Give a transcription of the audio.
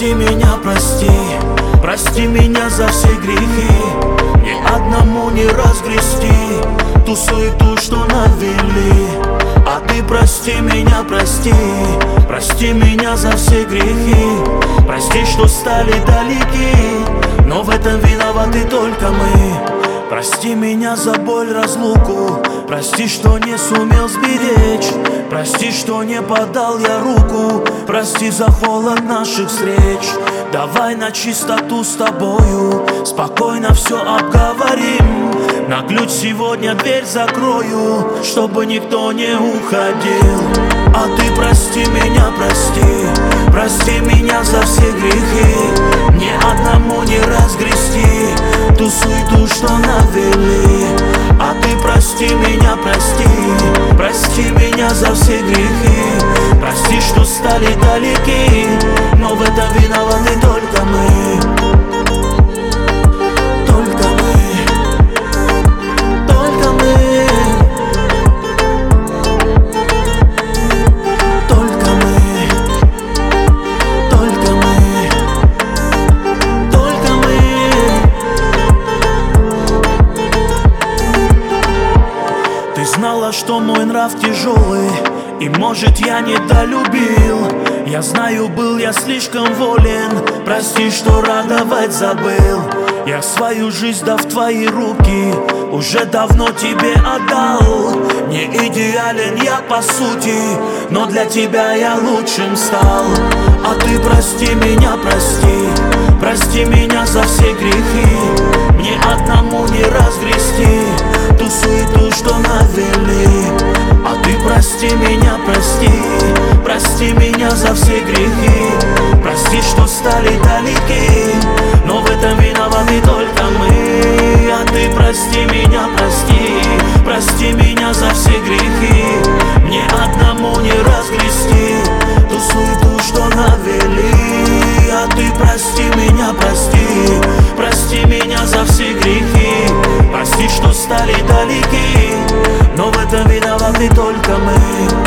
прости меня, прости. Прости меня за все грехи. Мне одному не разгрести ту суету, что навели. А ты прости меня, прости. Прости меня за все грехи. Прости, что стали далеки, но в этом виноваты только мы. Прости меня за боль, разлуку. Прости, что не сумел сберечь. Прости, что не подал я руку. Прости за холод наших встреч. Давай на чистоту с тобою спокойно все обговорим. На ключ сегодня дверь закрою, чтобы никто не уходил. А ты прости меня, прости. Прости меня за все грехи. Мне одному не разгрести ту суету, что навели. А ты прости меня, прости. Прости меня за все грехи. Прости, что стали далеки, но в этом виноваты только мы. Только мы. Только мы. Только мы. Только мы. Только мы. Ты знала, что мой нрав тяжелый, и может я недолюбил. Я знаю, был я слишком волен. Прости, что радовать забыл. Я свою жизнь, да в твои руки, уже давно тебе отдал. Не идеален я по сути, но для тебя я лучшим стал. А ты прости меня, прости. Прости меня за все грехи. Мне одному не разгрести ту суету, что навели. А ты прости меня, прости. Прости меня за все грехи. Прости, что стали далеки, но в этом виноваты только мы. А ты прости меня, прости. Прости меня за все грехи. Мне одному не разгрести ту суету, что навели. А ты прости меня, прости. Прости меня за все грехи. Прости, что стали далеки, но в этом виноваты только мы.